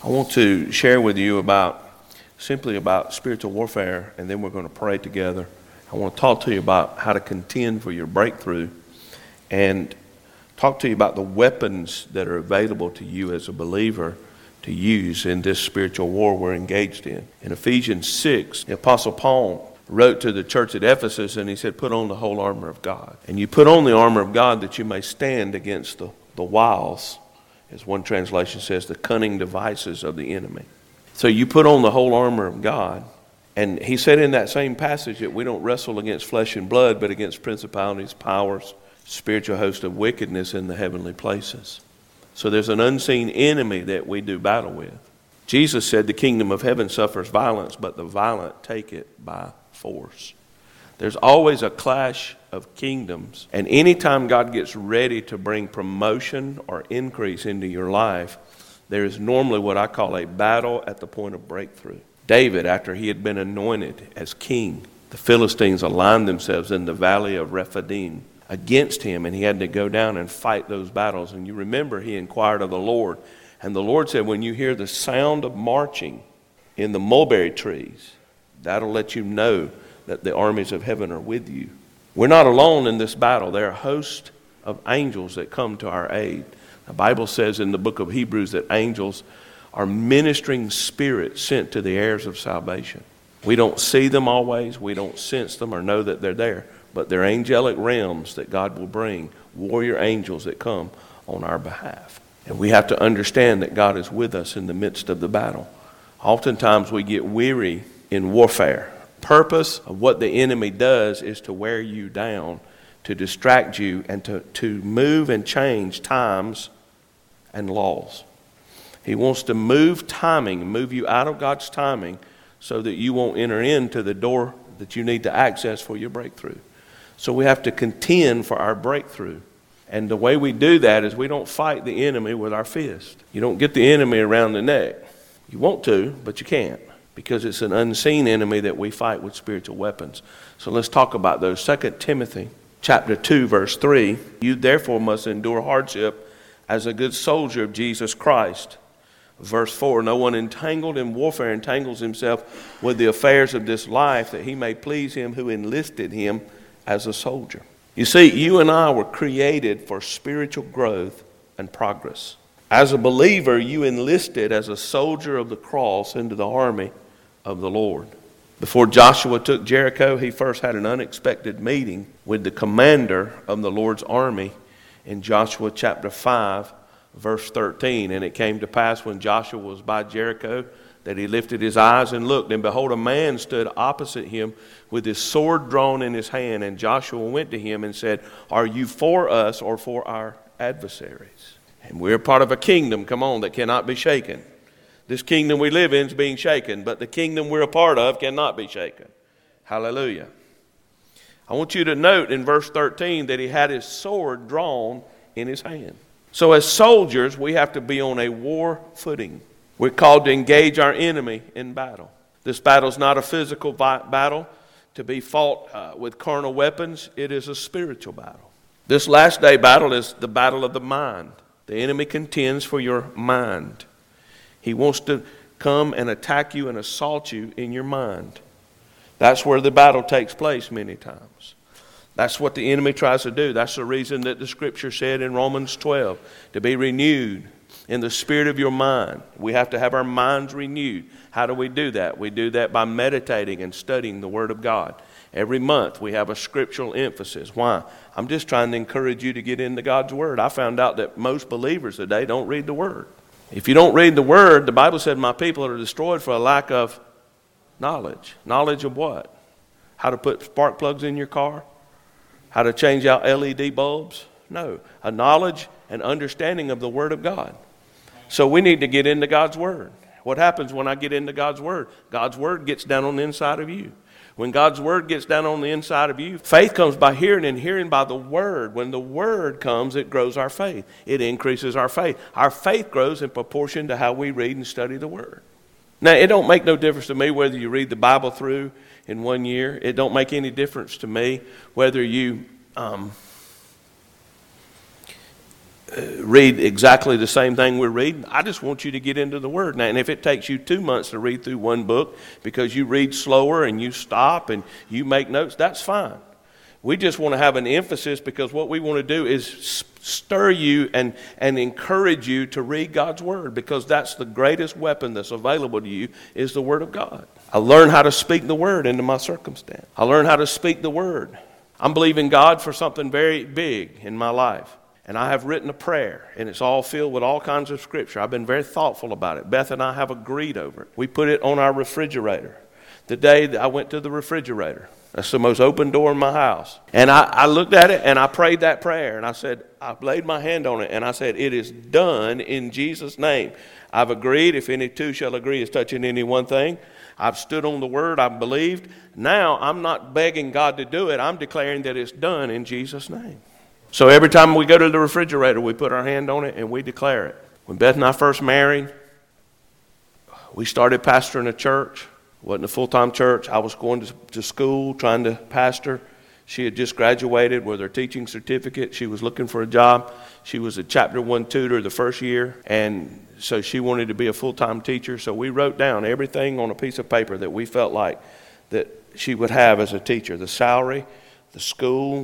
I want to share with you simply about spiritual warfare, and then we're going to pray together. I want to talk to you about how to contend for your breakthrough and talk to you about the weapons that are available to you as a believer to use in this spiritual war we're engaged in. In Ephesians 6, the Apostle Paul wrote to the church at Ephesus, and he said, put on the whole armor of God. And you put on the armor of God that you may stand against the wiles, as one translation says, the cunning devices of the enemy. So you put on the whole armor of God. And he said in that same passage that we don't wrestle against flesh and blood, but against principalities, powers, spiritual host of wickedness in the heavenly places. So there's an unseen enemy that we do battle with. Jesus said the kingdom of heaven suffers violence, but the violent take it by force. There's always a clash of kingdoms. And anytime God gets ready to bring promotion or increase into your life, there is normally what I call a battle at the point of breakthrough. David, after he had been anointed as king, the Philistines aligned themselves in the valley of Rephidim against him, and he had to go down and fight those battles. And you remember he inquired of the Lord, and the Lord said, when you hear the sound of marching in the mulberry trees, that'll let you know that the armies of heaven are with you. We're not alone in this battle. There are a host of angels that come to our aid. The Bible says in the book of Hebrews that angels are ministering spirits sent to the heirs of salvation. We don't see them always, we don't sense them or know that they're there, but they're angelic realms that God will bring, warrior angels that come on our behalf. And we have to understand that God is with us in the midst of the battle. Oftentimes we get weary in warfare. Purpose of what the enemy does is to wear you down, to distract you, and to move and change times and laws. He wants to move timing, move you out of God's timing so that you won't enter into the door that you need to access for your breakthrough. So we have to contend for our breakthrough. And the way we do that is we don't fight the enemy with our fist. You don't get the enemy around the neck. You want to, but you can't, because it's an unseen enemy that we fight with spiritual weapons. So let's talk about those. 2 Timothy chapter 2, verse 3. You therefore must endure hardship as a good soldier of Jesus Christ. Verse 4, no one entangled in warfare entangles himself with the affairs of this life, that he may please him who enlisted him as a soldier. You see, you and I were created for spiritual growth and progress. As a believer, you enlisted as a soldier of the cross into the army of the Lord. Before Joshua took Jericho, he first had an unexpected meeting with the commander of the Lord's army in Joshua chapter 5, verse 13. And it came to pass when Joshua was by Jericho that he lifted his eyes and looked, and behold, a man stood opposite him with his sword drawn in his hand. And Joshua went to him and said, are you for us or for our adversaries? And we're part of a kingdom, come on, that cannot be shaken. This kingdom we live in is being shaken, but the kingdom we're a part of cannot be shaken. Hallelujah. I want you to note in verse 13 that he had his sword drawn in his hand. So as soldiers, we have to be on a war footing. We're called to engage our enemy in battle. This battle is not a physical battle to be fought with carnal weapons. It is a spiritual battle. This last day battle is the battle of the mind. The enemy contends for your mind. He wants to come and attack you and assault you in your mind. That's where the battle takes place many times. That's what the enemy tries to do. That's the reason that the scripture said in Romans 12, to be renewed in the spirit of your mind. We have to have our minds renewed. How do we do that? We do that by meditating and studying the Word of God. Every month we have a scriptural emphasis. Why? I'm just trying to encourage you to get into God's Word. I found out that most believers today don't read the Word. If you don't read the Word, the Bible said, my people are destroyed for a lack of knowledge. Knowledge of what? How to put spark plugs in your car? How to change out LED bulbs? No. A knowledge and understanding of the Word of God. So we need to get into God's Word. What happens when I get into God's Word? God's Word gets down on the inside of you. When God's Word gets down on the inside of you, faith comes by hearing, and hearing by the Word. When the Word comes, it grows our faith. It increases our faith. Our faith grows in proportion to how we read and study the Word. Now, it don't make no difference to me whether you read the Bible through in 1 year. It don't make any difference to me whether you read exactly the same thing we're reading. I just want you to get into the Word now. And if it takes you 2 months to read through one book because you read slower and you stop and you make notes, that's fine. We just want to have an emphasis because what we want to do is stir you and encourage you to read God's Word, because that's the greatest weapon that's available to you is the Word of God. I learned how to speak the Word into my circumstance. I learned how to speak the Word. I'm believing God for something very big in my life. And I have written a prayer, and it's all filled with all kinds of scripture. I've been very thoughtful about it. Beth and I have agreed over it. We put it on our refrigerator. The day that I went to the refrigerator, that's the most open door in my house. And I looked at it, and I prayed that prayer. And I said, I laid my hand on it, and I said, it is done in Jesus' name. I've agreed, if any two shall agree as touching any one thing. I've stood on the Word, I've believed. Now, I'm not begging God to do it. I'm declaring that it's done in Jesus' name. So every time we go to the refrigerator, we put our hand on it and we declare it. When Beth and I first married, we started pastoring a church. It wasn't a full-time church. I was going to school trying to pastor. She had just graduated with her teaching certificate. She was looking for a job. She was a chapter 1 tutor the first year, and so she wanted to be a full-time teacher. So we wrote down everything on a piece of paper that we felt like that she would have as a teacher, the salary, the school,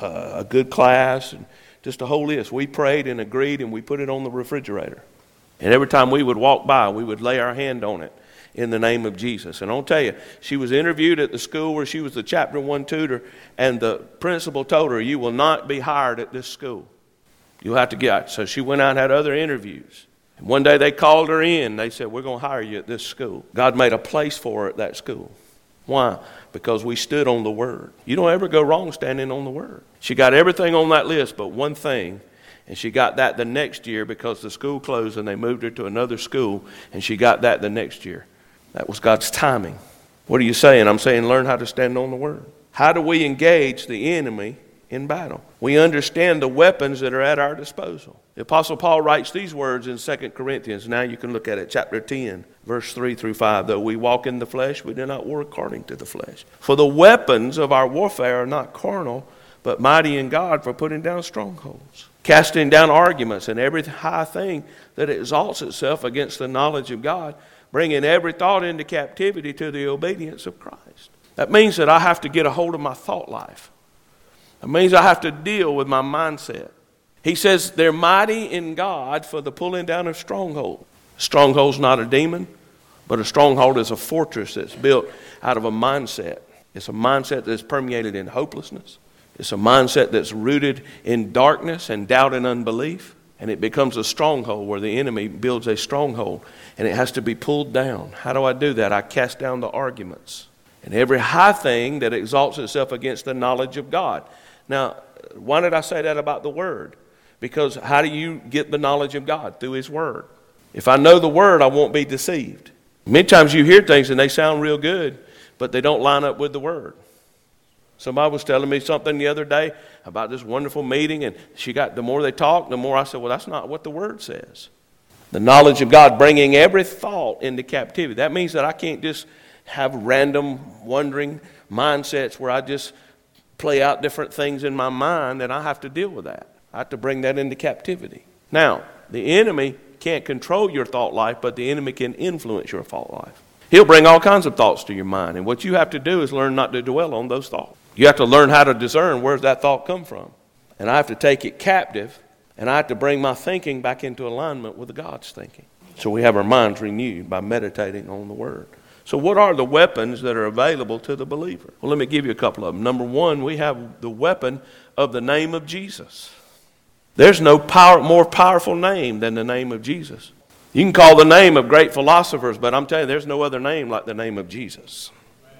a good class, and just a whole list. We prayed and agreed, and we put it on the refrigerator. And every time we would walk by, we would lay our hand on it in the name of Jesus. And I'll tell you, she was interviewed at the school where she was the chapter 1 tutor, and the principal told her, you will not be hired at this school. You'll have to get out. So she went out and had other interviews. And one day they called her in. They said, we're going to hire you at this school. God made a place for her at that school. Why? Because we stood on the Word. You don't ever go wrong standing on the Word. She got everything on that list but one thing, and she got that the next year because the school closed and they moved her to another school, and she got that the next year. That was God's timing. What are you saying? I'm saying learn how to stand on the Word. How do we engage the enemy in battle? We understand the weapons that are at our disposal. The Apostle Paul writes these words in 2 Corinthians. Now you can look at it, chapter 10, verse 3 through 5. Though we walk in the flesh, we do not war according to the flesh. For the weapons of our warfare are not carnal, but mighty in God for putting down strongholds, casting down arguments and every high thing that exalts itself against the knowledge of God, bringing every thought into captivity to the obedience of Christ. That means that I have to get a hold of my thought life. That means I have to deal with my mindset. He says they're mighty in God for the pulling down of strongholds. Stronghold's not a demon, but a stronghold is a fortress that's built out of a mindset. It's a mindset that's permeated in hopelessness. It's a mindset that's rooted in darkness and doubt and unbelief. And it becomes a stronghold where the enemy builds a stronghold. And it has to be pulled down. How do I do that? I cast down the arguments and every high thing that exalts itself against the knowledge of God. Now, why did I say that about the Word? Because how do you get the knowledge of God? Through His Word. If I know the Word, I won't be deceived. Many times you hear things and they sound real good, but they don't line up with the Word. Somebody was telling me something the other day about this wonderful meeting, and the more they talked, the more I said, well, that's not what the Word says. The knowledge of God, bringing every thought into captivity. That means that I can't just have random wandering mindsets where I just play out different things in my mind, and I have to deal with that. I have to bring that into captivity. Now, the enemy can't control your thought life, but the enemy can influence your thought life. He'll bring all kinds of thoughts to your mind, and what you have to do is learn not to dwell on those thoughts. You have to learn how to discern where's that thought come from. And I have to take it captive, and I have to bring my thinking back into alignment with God's thinking. So we have our minds renewed by meditating on the Word. So what are the weapons that are available to the believer? Well, let me give you a couple of them. Number one, we have the weapon of the name of Jesus. There's no more powerful name than the name of Jesus. You can call the name of great philosophers, but I'm telling you, there's no other name like the name of Jesus.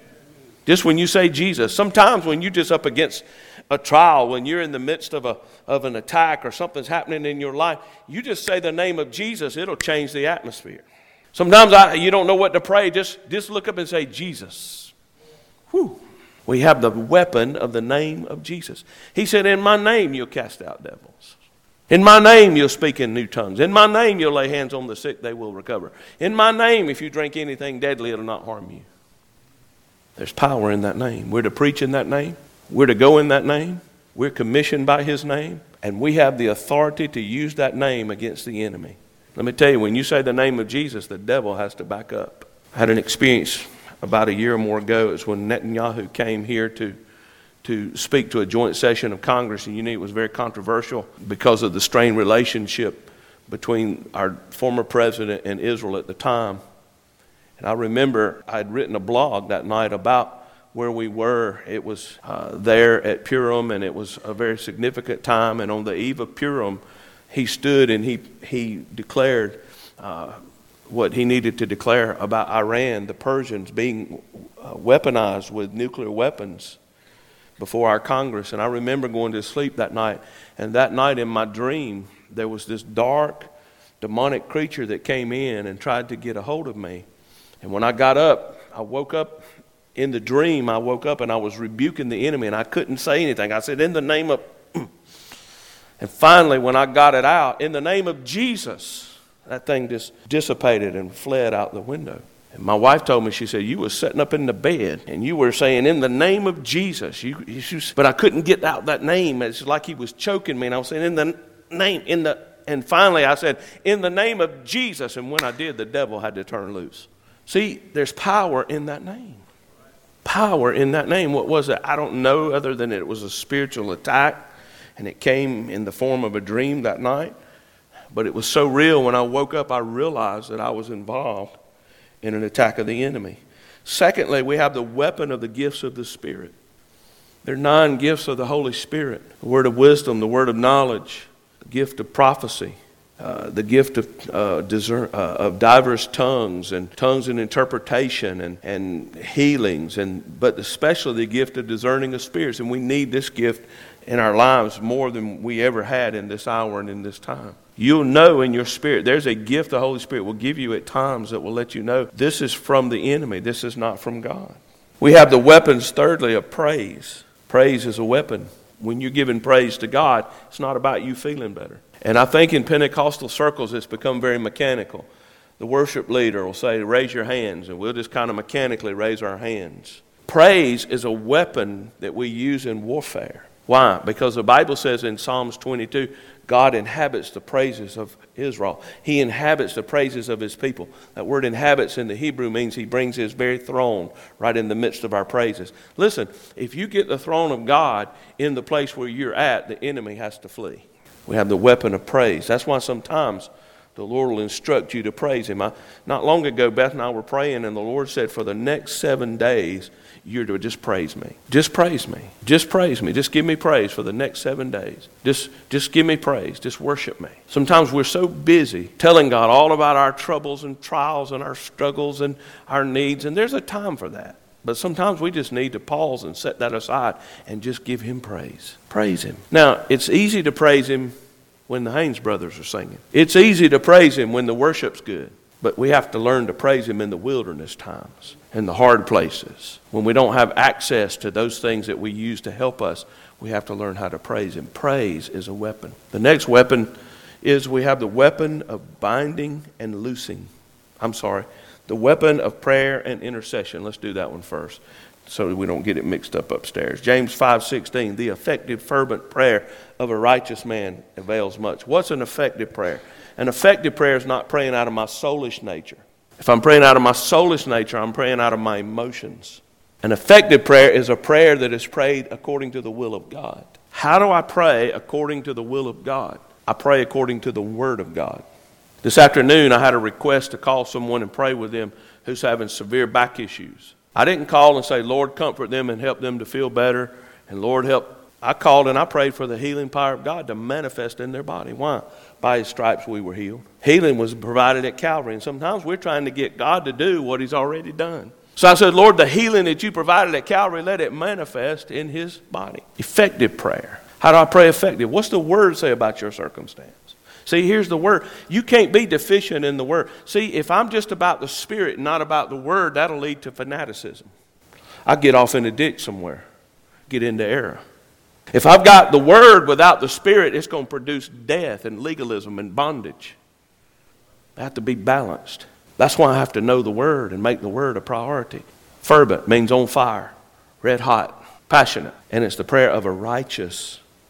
Just when you say Jesus, sometimes when you're just up against a trial, when you're in the midst of an attack or something's happening in your life, you just say the name of Jesus, it'll change the atmosphere. Sometimes you don't know what to pray, just look up and say Jesus. Whew. We have the weapon of the name of Jesus. He said, in my name you'll cast out devils. In my name you'll speak in new tongues. In my name you'll lay hands on the sick, they will recover. In my name, if you drink anything deadly, it'll not harm you. There's power in that name. We're to preach in that name. We're to go in that name. We're commissioned by His name. And we have the authority to use that name against the enemy. Let me tell you, when you say the name of Jesus, the devil has to back up. I had an experience about a year or more ago. It was when Netanyahu came here to speak to a joint session of Congress, and you knew it was very controversial because of the strained relationship between our former president and Israel at the time. And I remember I had written a blog that night about where we were. It was there at Purim, and it was a very significant time. And on the eve of Purim, he stood and he declared what he needed to declare about Iran, the Persians being weaponized with nuclear weapons before our Congress. And I remember going to sleep that night, and that night in my dream, there was this dark, demonic creature that came in and tried to get a hold of me. And when I got up, I woke up in the dream. I woke up and I was rebuking the enemy, and I couldn't say anything. I said, in the name of... And finally, when I got it out, in the name of Jesus, that thing just dissipated and fled out the window. And my wife told me, she said, you were sitting up in the bed and you were saying, in the name of Jesus. But I couldn't get out that name. It's like he was choking me. And I was saying, in the name, and finally I said, in the name of Jesus. And when I did, the devil had to turn loose. See, there's power in that name. Power in that name. What was it? I don't know, other than it was a spiritual attack. And it came in the form of a dream that night. But it was so real, when I woke up, I realized that I was involved in an attack of the enemy. Secondly, we have the weapon of the gifts of the Spirit. There are 9 gifts of the Holy Spirit. The word of wisdom, the word of knowledge, the gift of prophecy, the gift of diverse tongues and interpretation and healings, but especially the gift of discerning of spirits. And we need this gift in our lives more than we ever had in this hour and in this time. You'll know in your spirit, there's a gift the Holy Spirit will give you at times that will let you know this is from the enemy, this is not from God. We have the weapons, thirdly, of praise. Praise is a weapon. When you're giving praise to God, it's not about you feeling better. And I think in Pentecostal circles, it's become very mechanical. The worship leader will say, raise your hands, and we'll just kind of mechanically raise our hands. Praise is a weapon that we use in warfare. Why? Because the Bible says in Psalms 22, God inhabits the praises of Israel. He inhabits the praises of his people. That word inhabits in the Hebrew means he brings his very throne right in the midst of our praises. Listen, if you get the throne of God in the place where you're at, the enemy has to flee. We have the weapon of praise. That's why sometimes the Lord will instruct you to praise him. Not long ago, Beth and I were praying, and the Lord said, for the next 7 days, you're to just praise me. Just praise me. Just praise me. Just give me praise for the next 7 days. Just give me praise. Just worship me. Sometimes we're so busy telling God all about our troubles and trials and our struggles and our needs, and there's a time for that. But sometimes we just need to pause and set that aside and just give him praise. Praise him. Now, it's easy to praise him when the Haynes brothers are singing. It's easy to praise him when the worship's good. But we have to learn to praise him in the wilderness times, in the hard places. When we don't have access to those things that we use to help us, we have to learn how to praise him. Praise is a weapon. The next weapon is we have the weapon of binding and loosing. The weapon of prayer and intercession. Let's do that one first so that we don't get it mixed up upstairs. James 5:16, the effective fervent prayer of a righteous man avails much. What's an effective prayer? An effective prayer is not praying out of my soulish nature. If I'm praying out of my soulish nature, I'm praying out of my emotions. An effective prayer is a prayer that is prayed according to the will of God. How do I pray according to the will of God? I pray according to the Word of God. This afternoon, I had a request to call someone and pray with them who's having severe back issues. I didn't call and say, Lord, comfort them and help them to feel better, and Lord, help. I called and I prayed for the healing power of God to manifest in their body. Why? By his stripes we were healed. Healing was provided at Calvary, and sometimes we're trying to get God to do what he's already done. So I said, Lord, the healing that you provided at Calvary, let it manifest in his body. Effective prayer. How do I pray effective? What's the Word say about your circumstance? See, here's the Word. You can't be deficient in the Word. See, if I'm just about the Spirit and not about the Word, that'll lead to fanaticism. I get off in a ditch somewhere, get into error. If I've got the Word without the Spirit, it's going to produce death and legalism and bondage. I have to be balanced. That's why I have to know the Word and make the Word a priority. Fervent means on fire, red hot, passionate. And it's the prayer of a righteous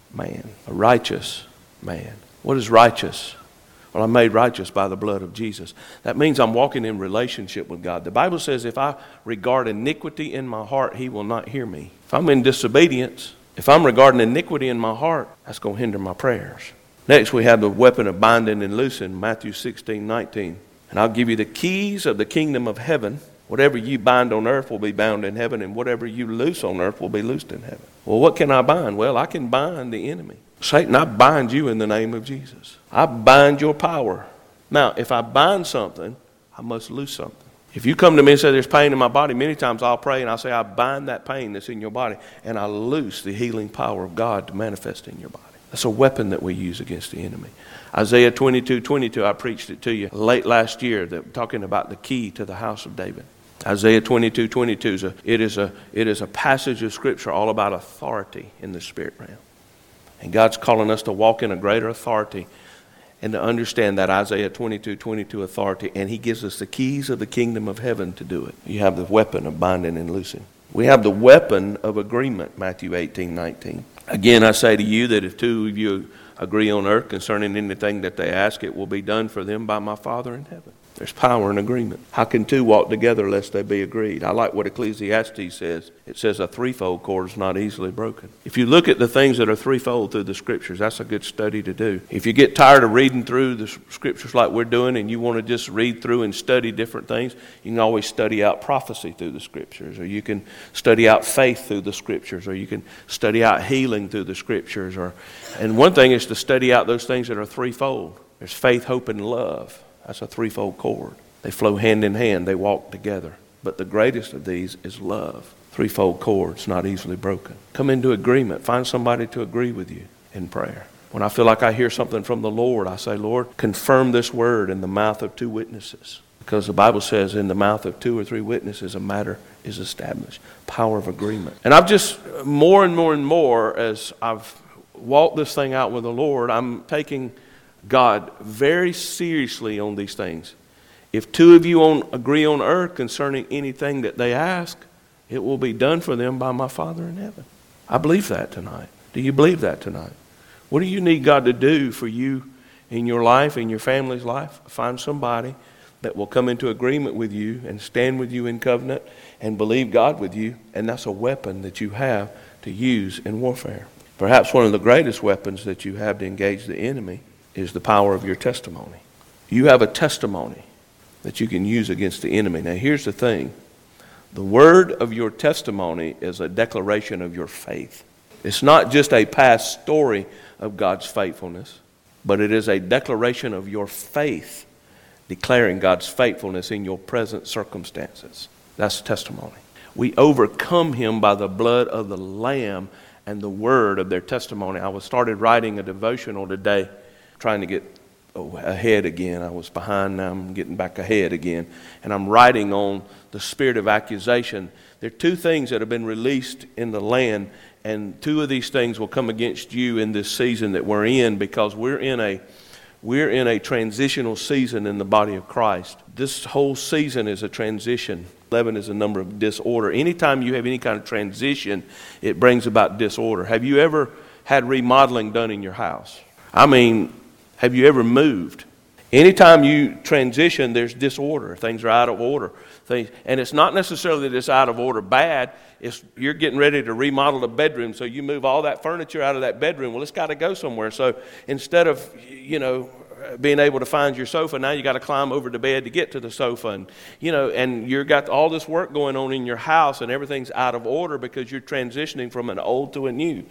man. A righteous man. What is righteous? Well, I'm made righteous by the blood of Jesus. That means I'm walking in relationship with God. The Bible says if I regard iniquity in my heart, he will not hear me. If I'm in disobedience, if I'm regarding iniquity in my heart, that's going to hinder my prayers. Next, we have the weapon of binding and loosing, Matthew 16:19. And I'll give you the keys of the kingdom of heaven. Whatever you bind on earth will be bound in heaven, and whatever you loose on earth will be loosed in heaven. Well, what can I bind? Well, I can bind the enemy. Satan, I bind you in the name of Jesus. I bind your power. Now, if I bind something, I must loose something. If you come to me and say there's pain in my body, many times I'll pray and I'll say I bind that pain that's in your body, and I loose the healing power of God to manifest in your body. That's a weapon that we use against the enemy. Isaiah 22:22, I preached it to you late last year, talking about the key to the house of David. Isaiah 22:22, it is a passage of Scripture all about authority in the spirit realm. And God's calling us to walk in a greater authority and to understand that Isaiah 22:22 authority. And he gives us the keys of the kingdom of heaven to do it. You have the weapon of binding and loosing. We have the weapon of agreement, Matthew 18:19. Again, I say to you that if two of you agree on earth concerning anything that they ask, it will be done for them by my Father in heaven. There's power in agreement. How can two walk together lest they be agreed? I like what Ecclesiastes says. It says a threefold cord is not easily broken. If you look at the things that are threefold through the Scriptures, that's a good study to do. If you get tired of reading through the Scriptures like we're doing and you want to just read through and study different things, you can always study out prophecy through the Scriptures, or you can study out faith through the Scriptures, or you can study out healing through the Scriptures. And one thing is to study out those things that are threefold. There's faith, hope, and love. That's a threefold cord. They flow hand in hand. They walk together. But the greatest of these is love. Threefold cord. It's not easily broken. Come into agreement. Find somebody to agree with you in prayer. When I feel like I hear something from the Lord, I say, Lord, confirm this word in the mouth of two witnesses. Because the Bible says in the mouth of two or three witnesses a matter is established. Power of agreement. And I've just more and more as I've walked this thing out with the Lord, I'm taking God very seriously on these things. If two of you agree on earth concerning anything that they ask, it will be done for them by my Father in heaven. I believe that tonight. Do you believe that tonight? What do you need God to do for you in your life, in your family's life? Find somebody that will come into agreement with you and stand with you in covenant and believe God with you, and that's a weapon that you have to use in warfare. Perhaps one of the greatest weapons that you have to engage the enemy is the power of your testimony. You have a testimony that you can use against the enemy. Now here's the thing. The word of your testimony is a declaration of your faith. It's not just a past story of God's faithfulness, but it is a declaration of your faith, declaring God's faithfulness in your present circumstances. That's testimony. We overcome him by the blood of the Lamb and the word of their testimony. I started writing a devotional today, trying to get ahead again. I was behind, now I'm getting back ahead again. And I'm writing on the spirit of accusation. There are two things that have been released in the land, and two of these things will come against you in this season that we're in, because we're in a transitional season in the body of Christ. This whole season is a transition. 11 is a number of disorder. Anytime you have any kind of transition, it brings about disorder. Have you ever had remodeling done in your house? I mean, have you ever moved? Anytime you transition, there's disorder. Things are out of order. And it's not necessarily that it's out of order bad. It's you're getting ready to remodel a bedroom, so you move all that furniture out of that bedroom. Well, it's got to go somewhere. So instead of, being able to find your sofa, now you got to climb over the bed to get to the sofa, and you've got all this work going on in your house, and everything's out of order because you're transitioning from an old to a new.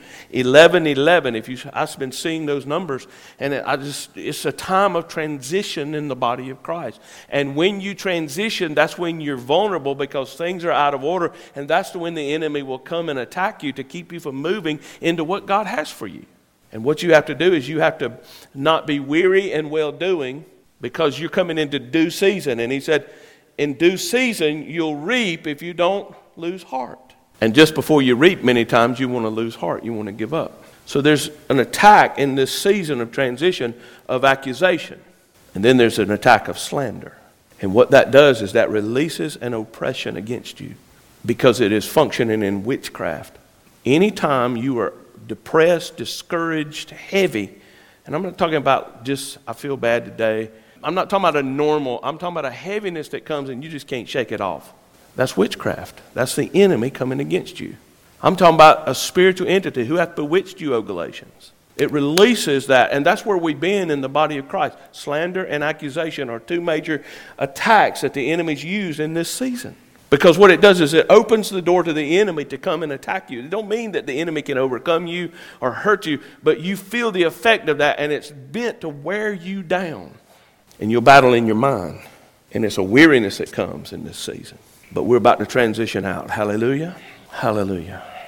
11:11. I've been seeing those numbers, and it's a time of transition in the body of Christ. And when you transition, that's when you're vulnerable because things are out of order, and that's when the enemy will come and attack you to keep you from moving into what God has for you. And what you have to do is you have to not be weary in well-doing, because you're coming into due season. And he said, in due season, you'll reap if you don't lose heart. And just before you reap, many times you want to lose heart. You want to give up. So there's an attack in this season of transition of accusation. And then there's an attack of slander. And what that does is that releases an oppression against you, because it is functioning in witchcraft. Anytime you are depressed, discouraged, heavy. And I'm not talking about just, I feel bad today. I'm not talking about a normal, I'm talking about a heaviness that comes and you just can't shake it off. That's witchcraft. That's the enemy coming against you. I'm talking about a spiritual entity who hath bewitched you, O Galatians. It releases that, and that's where we've been in the body of Christ. Slander and accusation are two major attacks that the enemy's used in this season. Because what it does is it opens the door to the enemy to come and attack you. It don't mean that the enemy can overcome you or hurt you, but you feel the effect of that, and it's bent to wear you down. And you'll battle in your mind. And it's a weariness that comes in this season. But we're about to transition out. Hallelujah. Hallelujah.